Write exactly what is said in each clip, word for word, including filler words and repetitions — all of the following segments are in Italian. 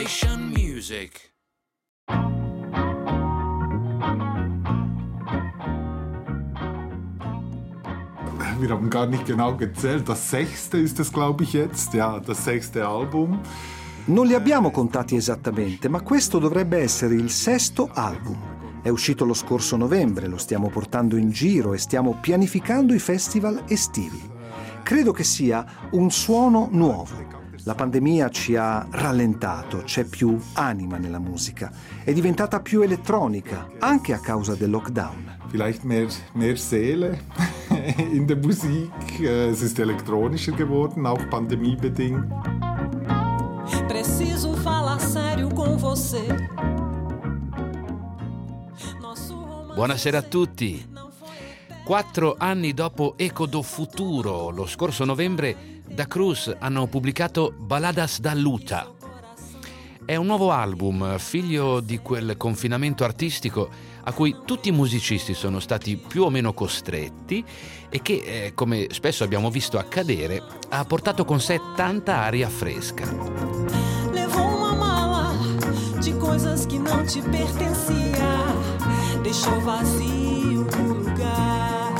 Haitian music. Wir haben gar nicht genau gezählt. Das sechste ist es, glaube ich, jetzt. Ja, das sechste album. Non li abbiamo contati esattamente, ma questo dovrebbe essere il sesto album. È uscito lo scorso novembre, lo stiamo portando in giro e stiamo pianificando i festival estivi. Credo che sia un suono nuovo. La pandemia ci ha rallentato, c'è più anima nella musica. È diventata più elettronica, anche a causa del lockdown. Vielleicht mehr, mehr Seele in der Musik. Es ist elektronischer geworden, auch pandemiebedingt. Preciso falar sério com você. Buonasera a tutti. Quattro anni dopo Eco do Futuro, lo scorso novembre, Da Cruz hanno pubblicato Baladas da Luta. È un nuovo album, figlio di quel confinamento artistico a cui tutti i musicisti sono stati più o meno costretti e che, eh, come spesso abbiamo visto accadere, ha portato con sé tanta aria fresca. Levou uma mala de coisas que não te pertencia, deixou vazio o lugar.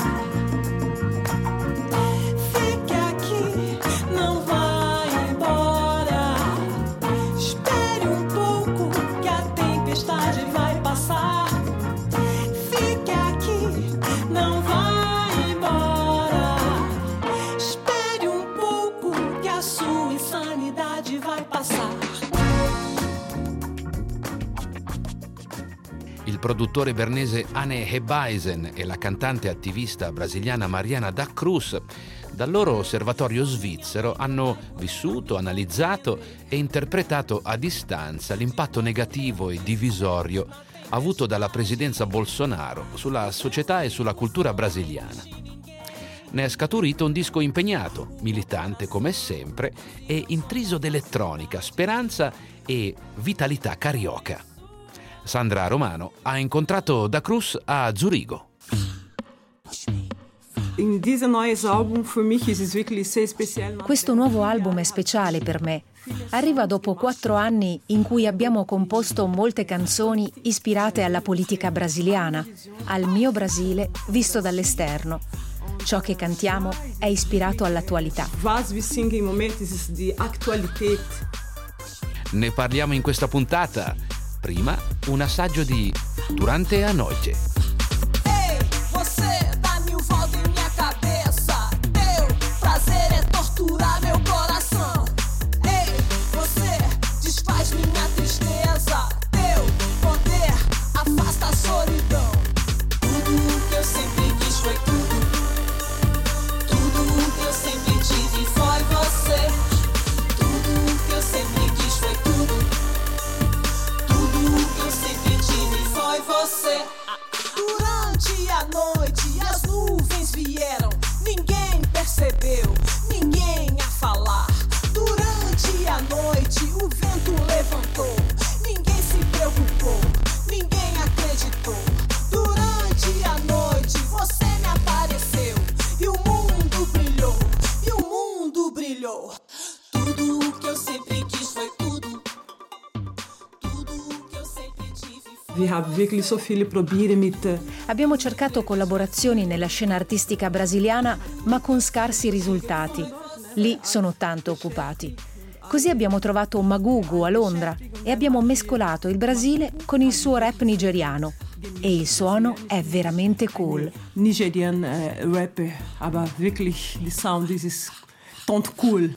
Fique aqui, não vá embora. Espere um pouco que a tempestade vai passar. Fique aqui, não vá embora. Espere um pouco que a sua insanidade vai passar. Il produttore bernese Ane Hebaisen e la cantante attivista brasiliana Mariana Da Cruz, dal loro osservatorio svizzero, hanno vissuto, analizzato e interpretato a distanza l'impatto negativo e divisorio avuto dalla presidenza Bolsonaro sulla società e sulla cultura brasiliana. Ne è scaturito un disco impegnato, militante come sempre e intriso d'elettronica, speranza e vitalità carioca. Sandra Romano ha incontrato Da Cruz a Zurigo. Questo nuovo album è speciale per me. Arriva dopo quattro anni in cui abbiamo composto molte canzoni ispirate alla politica brasiliana, al mio Brasile visto dall'esterno. Ciò che cantiamo è ispirato all'attualità. Ne parliamo in questa puntata. Prima, un assaggio di Durante a Noite. Ei, você dá mil voltas em minha cabeça. Teu prazer é torturar meu coração. Ei, você desfaz minha tristeza. Teu poder afasta a solidão. Tudo que eu sempre quis foi tudo. Tudo que eu sempre tive foi você. Tudo que eu sempre quis foi tudo. Eu sempre tive foi você. Durante a noite as nuvens vieram, ninguém percebeu, ninguém a falar. Durante a noite o vento levantou, ninguém se preocupou, ninguém acreditou. Durante a noite você me apareceu e o mundo brilhou, e o mundo brilhou. Tudo que eu sempre quis foi tudo. Abbiamo cercato collaborazioni nella scena artistica brasiliana, ma con scarsi risultati. Lì sono tanto occupati. Così abbiamo trovato Magugu a Londra e abbiamo mescolato il Brasile con il suo rap nigeriano. E il suono è veramente cool. Nigerian uh, rapper, aber wirklich, the sound is, is tant cool.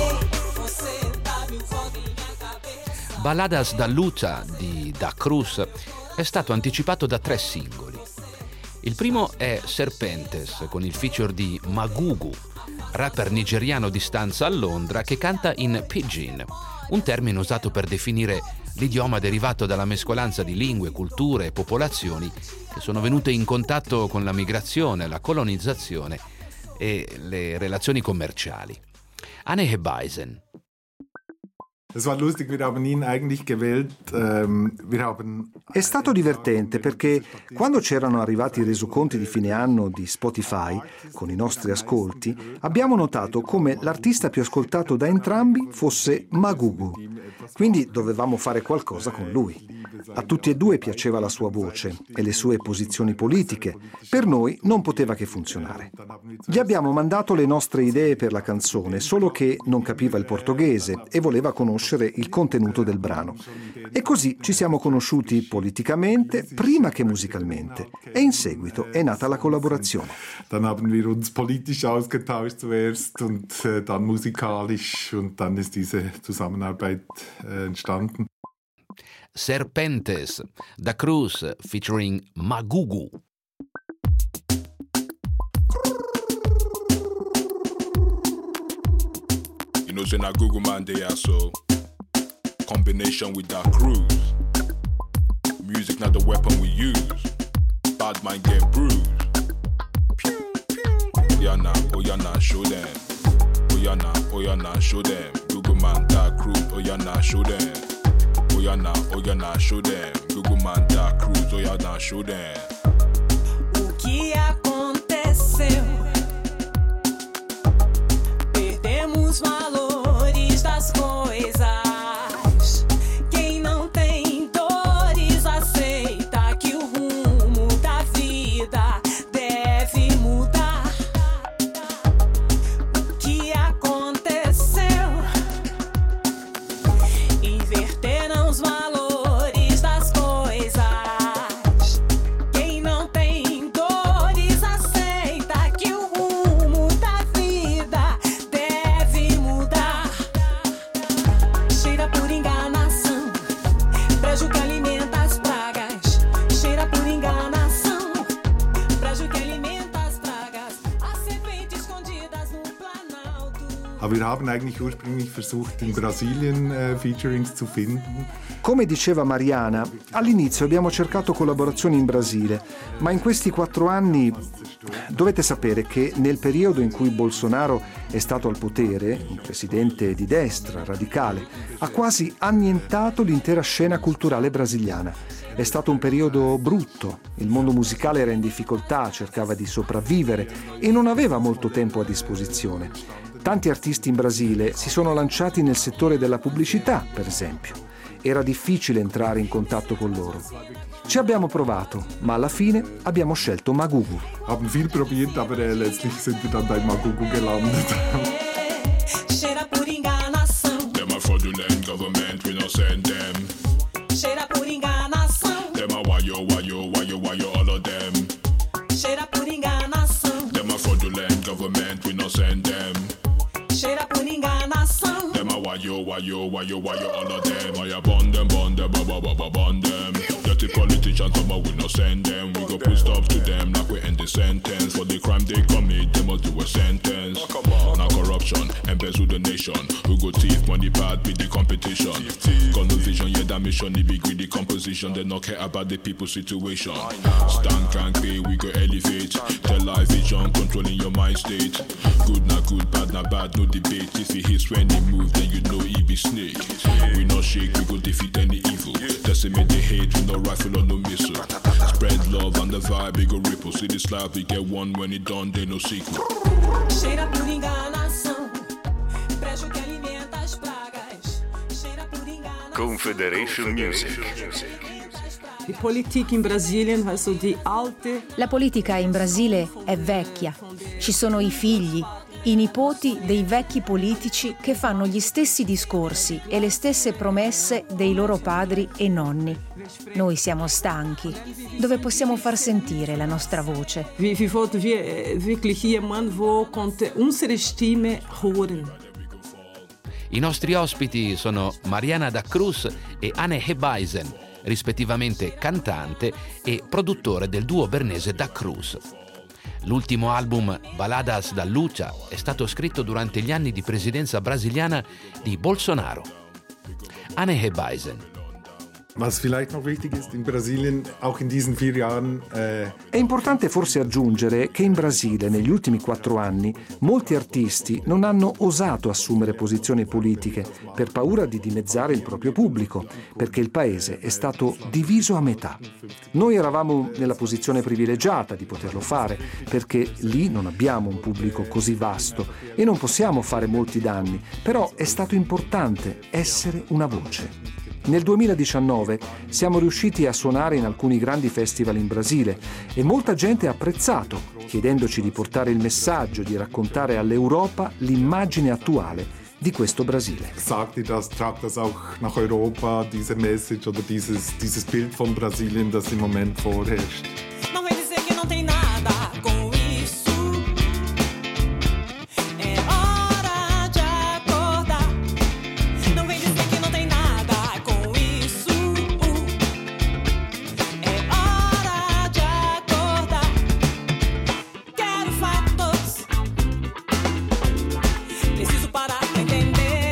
Baladas da Luta di Da Cruz è stato anticipato da tre singoli. Il primo è Serpentes, con il feature di Magugu, rapper nigeriano di stanza a Londra che canta in pidgin, un termine usato per definire l'idioma derivato dalla mescolanza di lingue, culture e popolazioni che sono venute in contatto con la migrazione, la colonizzazione e le relazioni commerciali. Ane Hebaisen. È stato divertente perché quando c'erano arrivati i resoconti di fine anno di Spotify con i nostri ascolti, abbiamo notato come l'artista più ascoltato da entrambi fosse Magugu. Quindi dovevamo fare qualcosa con lui. A tutti e due piaceva la sua voce e le sue posizioni politiche. Per noi non poteva che funzionare. Gli abbiamo mandato le nostre idee per la canzone, solo che non capiva il portoghese e voleva conoscere il contenuto del brano. E così ci siamo conosciuti politicamente prima che musicalmente. E in seguito è nata la collaborazione. Dann haben wir uns politisch ausgetauscht zuerst und äh, dann musikalisch und dann ist diese Zusammenarbeit äh, entstanden. Serpentes, Da Cruz featuring Magugu. You know, say na Google man they are so combination with Da Cruz. Music not the weapon we use. Bad mind get bruised. Pew, pew. Oyana, Oyana, show them. Oyana, Oyana, show them. Google man, Da Cruz, Oyana, show them. Oyana, Oyana, show them. Google man, Da Cruz, Oyana, show them. O que aconteceu? Perdemos valores das coisas. Quem não tem dores aceita que o rumo da vida deve mudar. O que aconteceu? Inverteram os valores das coisas. Quem não tem dores aceita que o rumo da vida deve mudar. Cheira por enganação, brejo que alimenta as pragas. Cheira por enganação, brejo que alimenta as pragas. As serpentes escondidas no planalto. Aber wir haben eigentlich ursprünglich versucht, in Brasilien äh, Featurings zu finden. Come diceva Mariana, all'inizio abbiamo cercato collaborazioni in Brasile, ma in questi quattro anni dovete sapere che nel periodo in cui Bolsonaro è stato al potere, un presidente di destra, radicale, ha quasi annientato l'intera scena culturale brasiliana. È stato un periodo brutto, il mondo musicale era in difficoltà, cercava di sopravvivere e non aveva molto tempo a disposizione. Tanti artisti in Brasile si sono lanciati nel settore della pubblicità, per esempio. Era difficile entrare in contatto con loro. Ci abbiamo provato, ma alla fine abbiamo scelto Magugu. Haben viel probiert, aber äh, letztlich sind wir dann bei Magugu gelandet. Cheira por enganação. Them a fraudulent government, we not send them. Cheira por enganação. Them a wayo, wayo, wayo, wayo, all of them. Cheira por enganação. Them a fraudulent government, we not send them. Cheira por enganação. Them a wayo, wayo, wayo, wayo, all of them. I a bond them, bond them, ba ba ba ba bond them. Dirty politicians, some we not send them. We go put stop to them like we end the sentence. For the crime they commit, they must do a sentence. Now corruption, embezzle the nation. We go thief, money bad, be the competition. Got no vision, yeah, that mission, it be greedy composition. They not care about the people's situation. Stand can't pay, we go elevate. Tell life vision, controlling your mind state. Good not good, bad not bad, no debate. If he hits when he move, then you know he be snake. We not shake, we go defeat any evil. Decimate the hate, we no rifle or no missile. Spread love and the vibe, we go ripple. See this life, we get one when it done, they no sequel. Cheira por enganação, brejo que alimenta as pragas. Cheira por enganação. Confederation Music. Die Politik in Brasilien, also die alte. La politica in Brasile è vecchia. Ci sono i figli, i nipoti dei vecchi politici che fanno gli stessi discorsi e le stesse promesse dei loro padri e nonni. Noi siamo stanchi. Dove possiamo far sentire la nostra voce? Wir, wir wollten wir wirklich jemand, wo konnte unsere Stimme hören. I nostri ospiti sono Mariana Da Cruz e Anne Hebaisen, rispettivamente cantante e produttore del duo bernese Da Cruz. L'ultimo album, Baladas da Lucha, è stato scritto durante gli anni di presidenza brasiliana di Bolsonaro. Anne Hebaisen. Was vielleicht noch wichtig ist in Brasilien, auch in diesen vier Jahren. Eh... È importante forse aggiungere che in Brasile, negli ultimi quattro anni, molti artisti non hanno osato assumere posizioni politiche per paura di dimezzare il proprio pubblico, perché il paese è stato diviso a metà. Noi eravamo nella posizione privilegiata di poterlo fare, perché lì non abbiamo un pubblico così vasto e non possiamo fare molti danni, però è stato importante essere una voce. Nel duemiladiciannove siamo riusciti a suonare in alcuni grandi festival in Brasile e molta gente ha apprezzato, chiedendoci di portare il messaggio, di raccontare all'Europa l'immagine attuale di questo Brasile. Sagt das, tragt das auch nach Europa, diese Message oder dieses, dieses Bild von Brasilien, das im Moment vorherrscht. Não vem dizer que não tem nada com isso. É hora de acordar. Não vem dizer que não tem nada com isso. É hora de acordar. Quero fatos. Preciso parar pra entender.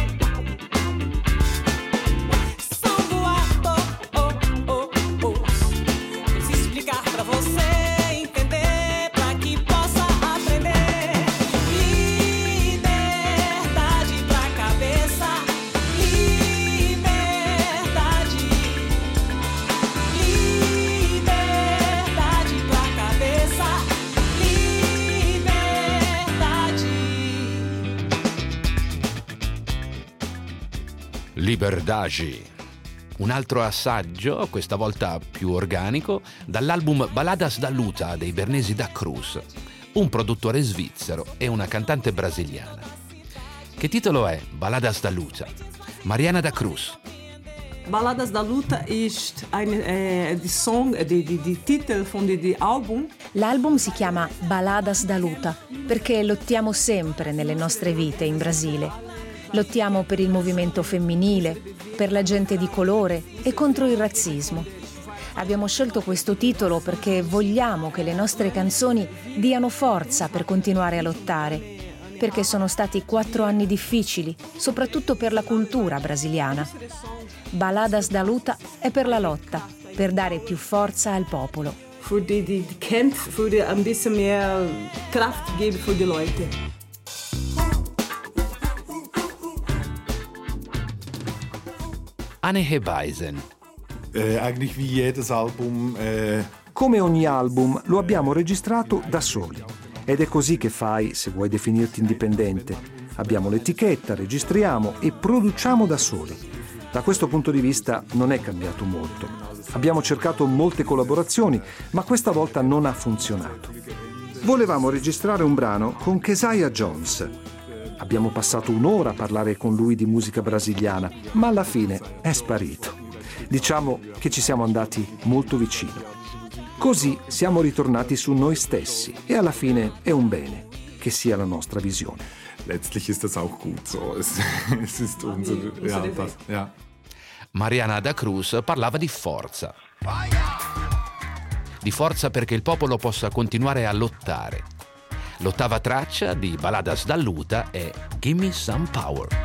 São boatos. Oh, oh, oh. Preciso explicar pra você entender, pra que possa aprender. Liberdade pra cabeça, liberdade, liberdade pra cabeça, liberdade. Liberdade. Un altro assaggio, questa volta più organico, dall'album Baladas da Luta dei bernesi Da Cruz, un produttore svizzero e una cantante brasiliana. Che titolo è Baladas da Luta? Mariana Da Cruz. Baladas da Luta ist eine, äh, die Song, die, die, die Titel von dem die Album. L'album si chiama Baladas da Luta perché lottiamo sempre nelle nostre vite in Brasile. Lottiamo per il movimento femminile, per la gente di colore e contro il razzismo. Abbiamo scelto questo titolo perché vogliamo che le nostre canzoni diano forza per continuare a lottare, perché sono stati quattro anni difficili, soprattutto per la cultura brasiliana. Baladas da Luta è per la lotta, per dare più forza al popolo. Für die, die, die kennt, für die ein bisschen mehr Kraft geben für die Leute. Anne Hebaisen. Äh, eigentlich wie jedes Album. Äh... Come ogni album lo abbiamo registrato da soli. Ed è così che fai se vuoi definirti indipendente. Abbiamo l'etichetta, registriamo e produciamo da soli. Da questo punto di vista non è cambiato molto. Abbiamo cercato molte collaborazioni, ma questa volta non ha funzionato. Volevamo registrare un brano con Keziah Jones. Abbiamo passato un'ora a parlare con lui di musica brasiliana, ma alla fine è sparito. Diciamo che ci siamo andati molto vicino. Così siamo ritornati su noi stessi e alla fine è un bene che sia la nostra visione. Letztlich ist das auch gut so. Es, es ist unsere, ja, das, ja. Mariana Da Cruz parlava di forza. Di forza perché il popolo possa continuare a lottare. L'ottava traccia di Baladas da Luta è Gimme Some Power.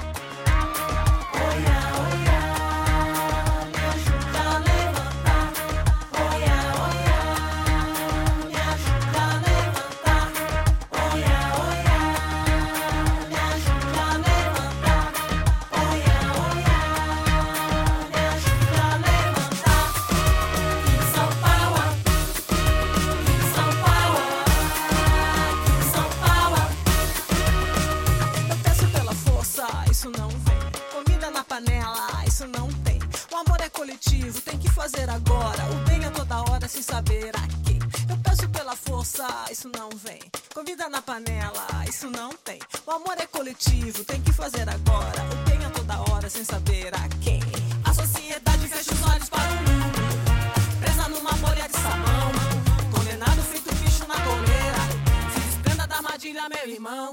Tem que fazer agora, o bem a toda hora sem saber a quem. Eu peço pela força, isso não vem. Comida na panela, isso não tem. O amor é coletivo, tem que fazer agora, o bem a toda hora sem saber a quem. A sociedade fecha os olhos para o mundo, presa numa bolha de sabão. Condenado feito bicho na coleira, se desprenda da armadilha, meu irmão.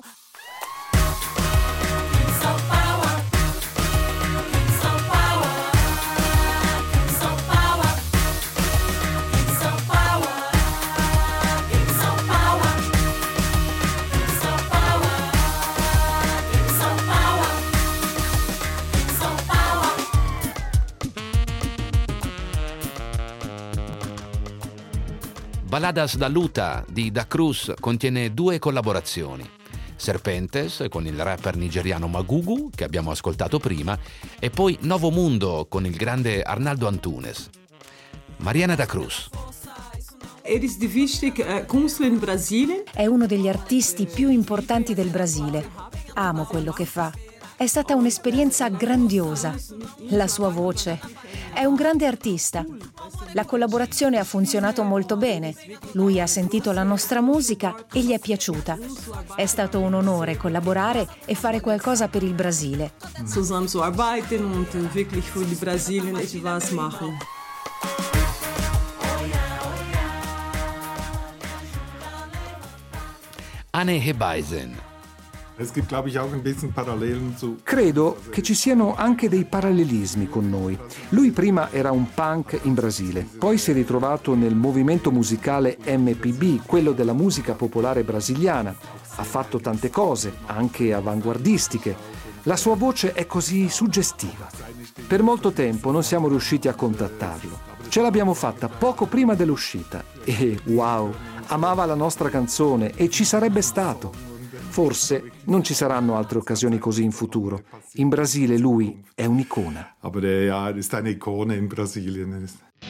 São Paulo. Balladas da Luta di Da Cruz contiene due collaborazioni. Serpentes con il rapper nigeriano Magugu, che abbiamo ascoltato prima, e poi Novo Mundo con il grande Arnaldo Antunes. Mariana Da Cruz. Er is de wichtigste kunstler in Brasile. È uno degli artisti più importanti del Brasile. Amo quello che fa. È stata un'esperienza grandiosa. La sua voce. È un grande artista. La collaborazione ha funzionato molto bene. Lui ha sentito la nostra musica e gli è piaciuta. È stato un onore collaborare e fare qualcosa per il Brasile. Zusammen zu arbeiten und wirklich für die Brasilien etwas machen. Anne Hebaisen. Es gibt, glaube ich, auch ein bisschen Parallelen zu... Credo che ci siano anche dei parallelismi con noi. Lui prima era un punk in Brasile, poi si è ritrovato nel movimento musicale M P B, quello della musica popolare brasiliana. Ha fatto tante cose, anche avanguardistiche. La sua voce è così suggestiva. Per molto tempo non siamo riusciti a contattarlo. Ce l'abbiamo fatta poco prima dell'uscita e, wow, amava la nostra canzone e ci sarebbe stato. Forse non ci saranno altre occasioni così in futuro. In Brasile lui è un'icona. Aber äh, ja, er ist eine Ikone in Brasilien.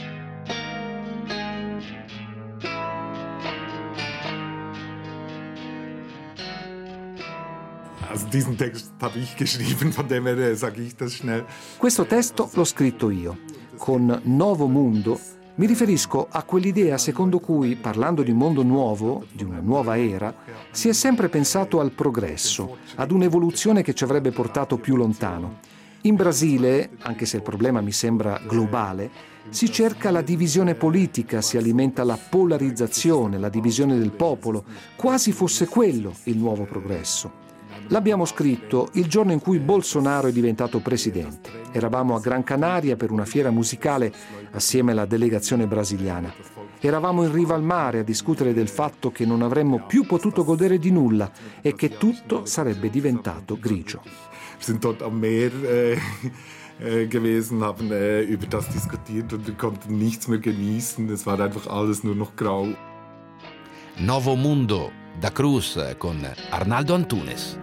Also diesen Text habe ich geschrieben, von dem her sage ich das schnell. Questo testo l'ho scritto io. Con Novo Mundo mi riferisco a quell'idea secondo cui, parlando di mondo nuovo, di una nuova era, si è sempre pensato al progresso, ad un'evoluzione che ci avrebbe portato più lontano. In Brasile, anche se il problema mi sembra globale, si cerca la divisione politica, si alimenta la polarizzazione, la divisione del popolo, quasi fosse quello il nuovo progresso. L'abbiamo scritto il giorno in cui Bolsonaro è diventato presidente. Eravamo a Gran Canaria per una fiera musicale assieme alla delegazione brasiliana. Eravamo in riva al mare a discutere del fatto che non avremmo più potuto godere di nulla e che tutto sarebbe diventato grigio. Wir sind dort am Meer äh, äh, gewesen, haben äh, über das diskutiert und wir konnten nichts mehr genießen. Es war einfach alles nur noch grau. Novo Mundo, Da Cruz con Arnaldo Antunes.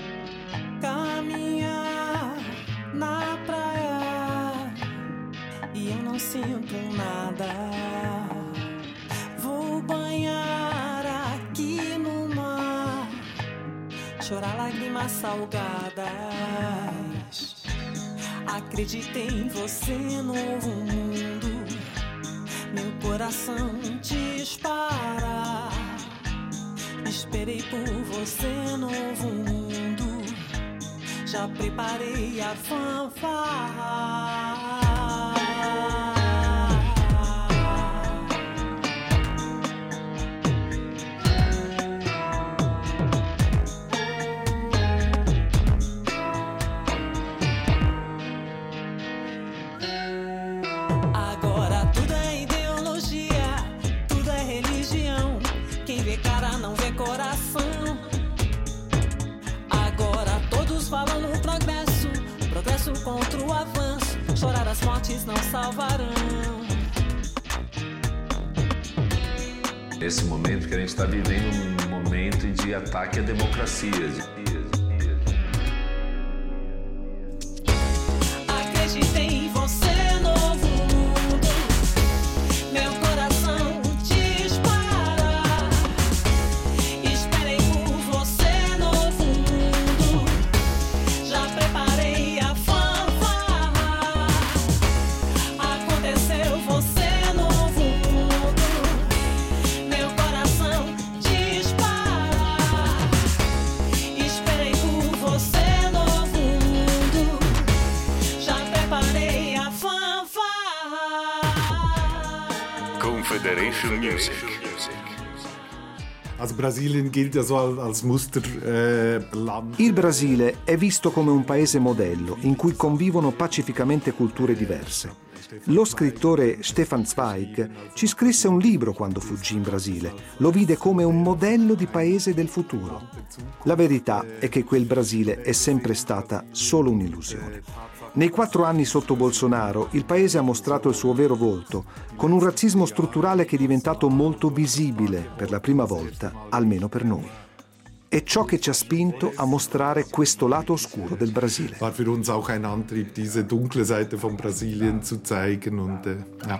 Caminhar na praia e eu não sinto nada. Vou banhar aqui no mar, chorar lágrimas salgadas. Acreditei em você, novo mundo. Meu coração dispara. Esperei por você, novo mundo. Já preparei a fanfarra. Agora tudo é ideologia, tudo é religião. Quem vê cara não vê coração. Agora todos falam no progresso, progresso contra o avanço. Chorar as mortes não salvarão. Esse momento que a gente está vivendo um momento de ataque à democracia. Acreditei em você, novo mundo. Meu coração dispara. Esperei por você, novo mundo. Já preparei a fanfarra. Aconteceu você, novo mundo. Meu coração dispara. Esperei por você, novo mundo. Já preparei a fanfarra. Confederation Music. Also Brasilien gilt ja so als Musterland. Il Brasile è visto come un paese modello in cui convivono pacificamente culture diverse. Lo scrittore Stefan Zweig ci scrisse un libro quando fuggì in Brasile. Lo vide come un modello di paese del futuro. La verità è che quel Brasile è sempre stata solo un'illusione. Nei quattro anni sotto Bolsonaro il paese ha mostrato il suo vero volto, con un razzismo strutturale che è diventato molto visibile per la prima volta, almeno per noi. È ciò che ci ha spinto a mostrare questo lato oscuro del Brasile. War für uns auch ein Antrieb, diese dunkle Seite von Brasilien zu zeigen und äh, ja.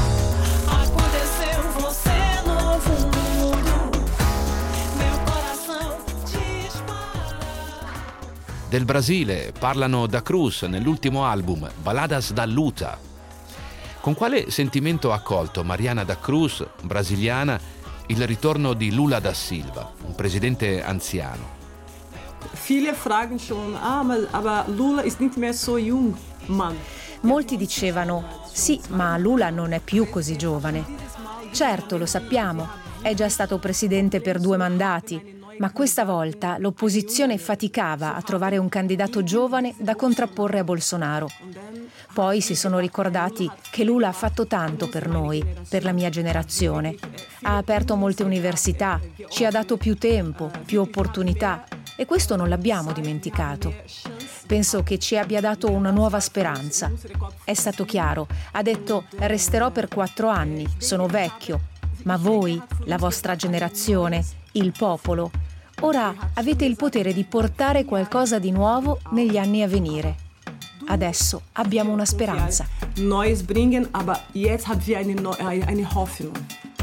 Del Brasile parlano Da Cruz nell'ultimo album Baladas da Luta. Con quale sentimento ha accolto Mariana Da Cruz, brasiliana, il ritorno di Lula da Silva, un presidente anziano? Viele fragen schon, ah, ma, aber Lula ist nicht mehr so jung, Mann. Molti dicevano, sì, ma Lula non è più così giovane. Certo, lo sappiamo, è già stato presidente per due mandati, ma questa volta l'opposizione faticava a trovare un candidato giovane da contrapporre a Bolsonaro. Poi si sono ricordati che Lula ha fatto tanto per noi, per la mia generazione. Ha aperto molte università, ci ha dato più tempo, più opportunità, e questo non l'abbiamo dimenticato. Penso che ci abbia dato una nuova speranza. È stato chiaro, ha detto: resterò per quattro anni, sono vecchio, ma voi, la vostra generazione, il popolo, ora avete il potere di portare qualcosa di nuovo negli anni a venire. Adesso abbiamo una speranza. Neues bringen, aber jetzt haben wir eine, eine Hoffnung.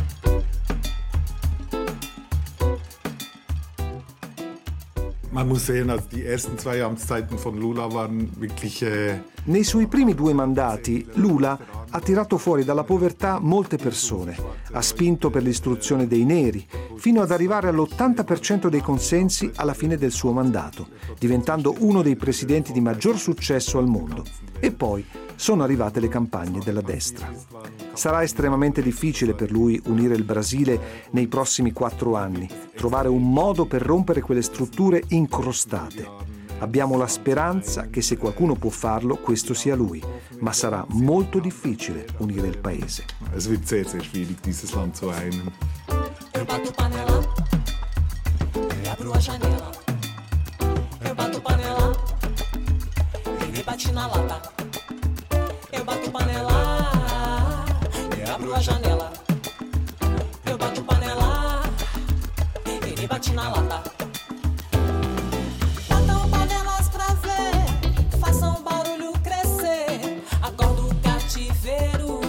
Man muss sehen, also die ersten zwei Amtszeiten von Lula waren wirklich... Äh Nei suoi primi due mandati, Lula ha tirato fuori dalla povertà molte persone, ha spinto per l'istruzione dei neri, fino ad arrivare all'ottanta per cento dei consensi alla fine del suo mandato, diventando uno dei presidenti di maggior successo al mondo. E poi sono arrivate le campagne della destra. Sarà estremamente difficile per lui unire il Brasile nei prossimi quattro anni, trovare un modo per rompere quelle strutture incrostate. Abbiamo la speranza che se qualcuno può farlo, questo sia lui, ma sarà molto difficile unire il paese. Es wird sehr, sehr schwierig, dieses Land zu einen. Eu bato panela, e abro a janela. Eu bato panela, e me bate na lata. Eu bato panela, e abro a janela. Eu bato panela, e me bate na lata. Batam panelas pra ver, façam barulho crescer. Acorda o cativeiro.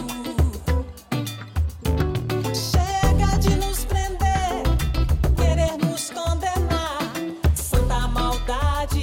Chega de nos prender, querer nos condenar. Santa maldade.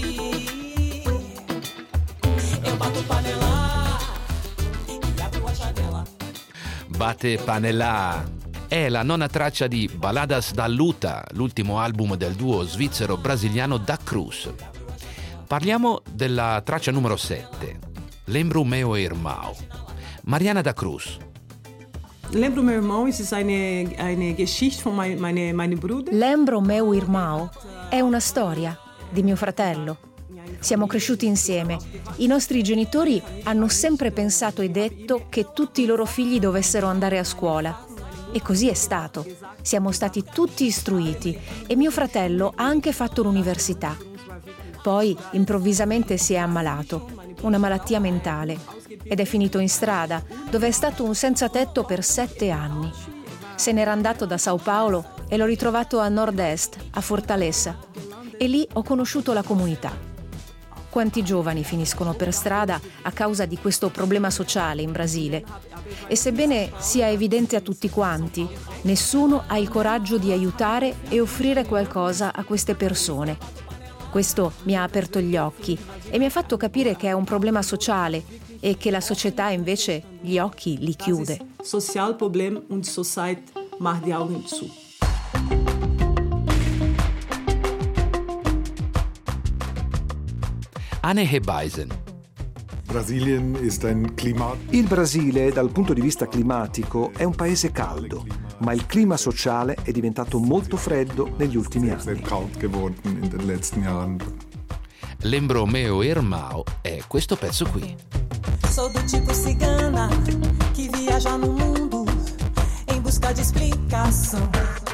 Eu bato panela e abro a janela. Bate Panelà è la nona traccia di Baladas da Luta, l'ultimo album del duo svizzero-brasiliano Da Cruz. Parliamo della traccia numero sette, Lembro meu irmão. Mariana Da Cruz. Lembro meu irmão, es ist eine, eine Geschichte von mein, meine, meine Bruder. Lembro meu irmão è una storia di mio fratello. Siamo cresciuti insieme. I nostri genitori hanno sempre pensato e detto che tutti i loro figli dovessero andare a scuola. E così è stato. Siamo stati tutti istruiti e mio fratello ha anche fatto l'università. Poi improvvisamente si è ammalato, una malattia mentale, ed è finito in strada, dove è stato un senza tetto per sette anni. Se n'era andato da Sao Paolo e l'ho ritrovato a nord-est, a Fortaleza, e lì ho conosciuto la comunità. Quanti giovani finiscono per strada a causa di questo problema sociale in Brasile? E sebbene sia evidente a tutti quanti, nessuno ha il coraggio di aiutare e offrire qualcosa a queste persone. Questo mi ha aperto gli occhi e mi ha fatto capire che è un problema sociale e che la società invece gli occhi li chiude. Sozialproblem und die Society macht die Augen zu. Anne Hebaisen. Brasilien ist ein Klimat. Il Brasile, dal punto di vista climatico, è un paese caldo, ma il clima sociale è diventato molto freddo negli ultimi anni. Sehr kalt geworden in den letzten Jahren. Lembro meu irmão è questo pezzo qui. Sou do tipo cigana que viaja no mundo em busca de explicação.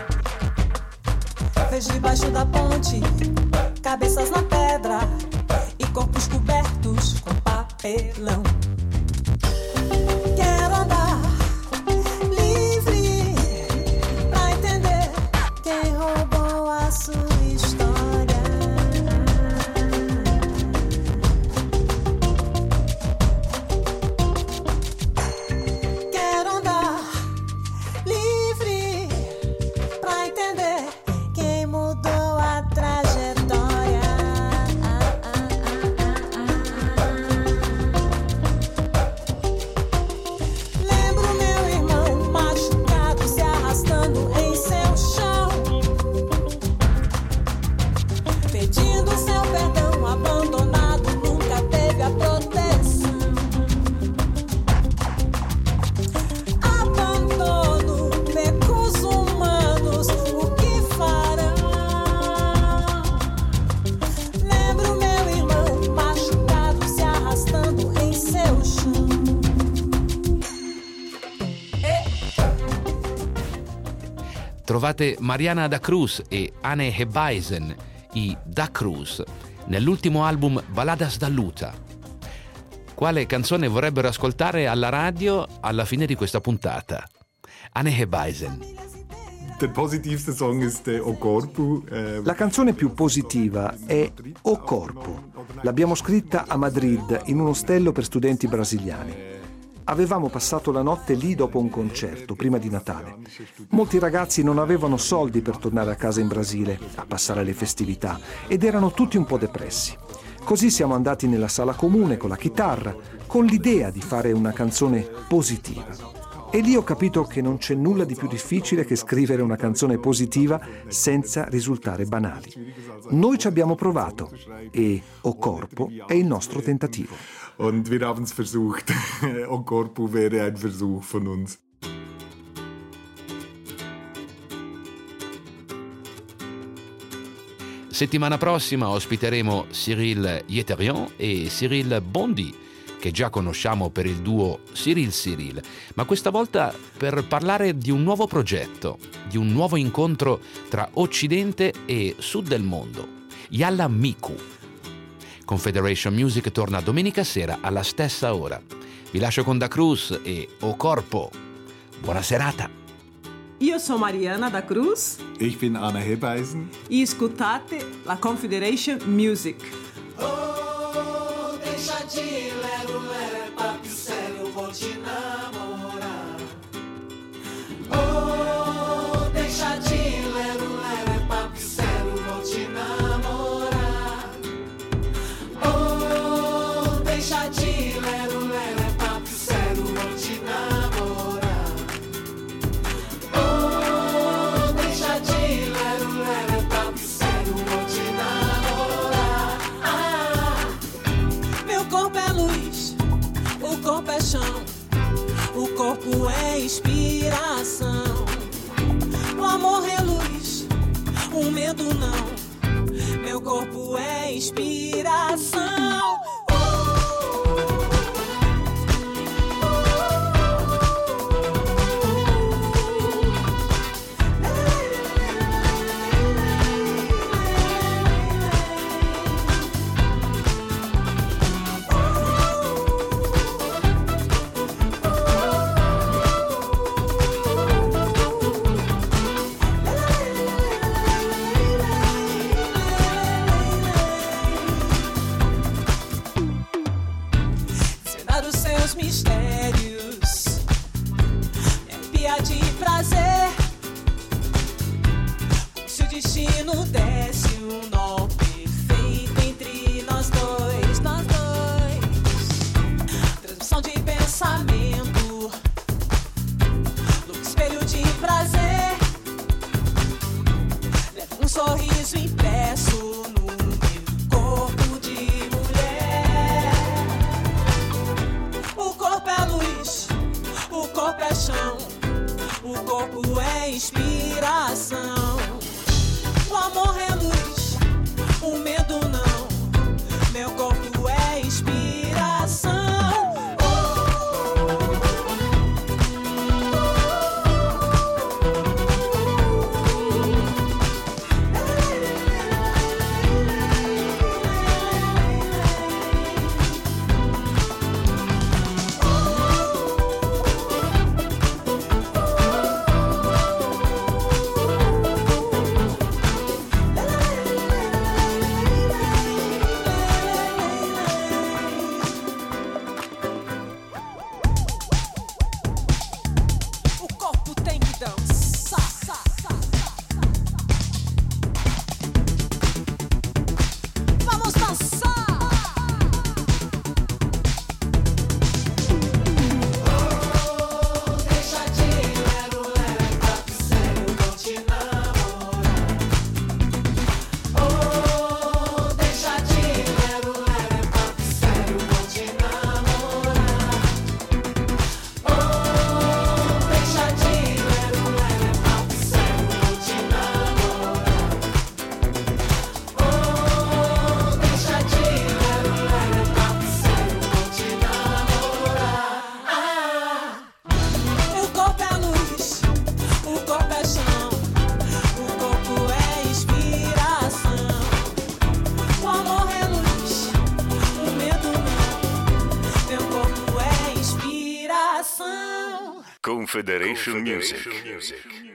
Vejo debaixo da ponte cabeças na pedra e corpos cobertos com papo. papelão. Quero andar livre pra entender quem roubou a sua história. Quero andar livre pra entender quem mudou a trajetória. Lembro meu irmão machucado se arrastando em seu chão, pedindo seu perdão, abandonado, nunca teve a proteção. Abandono, becos humanos, o que farão? Lembro meu irmão machucado se arrastando em seu chão. Trovate Mariana da Cruz e Anne Hebaisen, i Da Cruz, nell'ultimo album Balladas da Luta. Quale canzone vorrebbero ascoltare alla radio alla fine di questa puntata? Anne Hebaisen. Der positivste Song ist äh, O Corpo. Äh, La canzone più positiva è O Corpo. L'abbiamo scritta a Madrid in un ostello per studenti brasiliani. Avevamo passato la notte lì dopo un concerto, prima di Natale. Molti ragazzi non avevano soldi per tornare a casa in Brasile a passare le festività ed erano tutti un po' depressi. Così siamo andati nella sala comune con la chitarra, con l'idea di fare una canzone positiva. E lì ho capito che non c'è nulla di più difficile che scrivere una canzone positiva senza risultare banali. Noi ci abbiamo provato e O Corpo è il nostro tentativo. Und wir haben es versucht. O Corpo wäre ein Versuch von uns. Settimana prossima ospiteremo Cyril Yeterian e Cyril Bondy, che già conosciamo per il duo Cyril Cyril, ma questa volta per parlare di un nuovo progetto, di un nuovo incontro tra Occidente e Sud del mondo, Yalla Miku. Confederation Music torna domenica sera alla stessa ora. Vi lascio con Da Cruz e O Corpo. Buona serata. Io sono Mariana da Cruz Ich bin Anne Hebaisen. e ascoltate la Confederation Music. Oh, deixa de lero, lero, é papo sério, vou te namorar. Oh, deixa de lero, lero, é papo sério, vou te namorar. Oh, deixa de lero, lero, é papo sério, vou te namorar. Oh, deixa de lero, lero, é papo sério, vou te namorar. Ah, meu corpo é luz, o corpo é chão, o corpo é inspiração. O amor é luz, o medo não, meu corpo é inspiração. Desvendar os seus mistérios, me arrepia de prazer, como se o destino desse um nó perfeito entre nós dois, nós dois. Transmissão de pensamento, louco espelho de prazer, leva um sorriso impresso no meu corpo de mulher. O corpo é luz, o corpo é chão, o corpo é inspiração. O amor é luz, o medo não, meu corpo é inspiração. Confederation Music.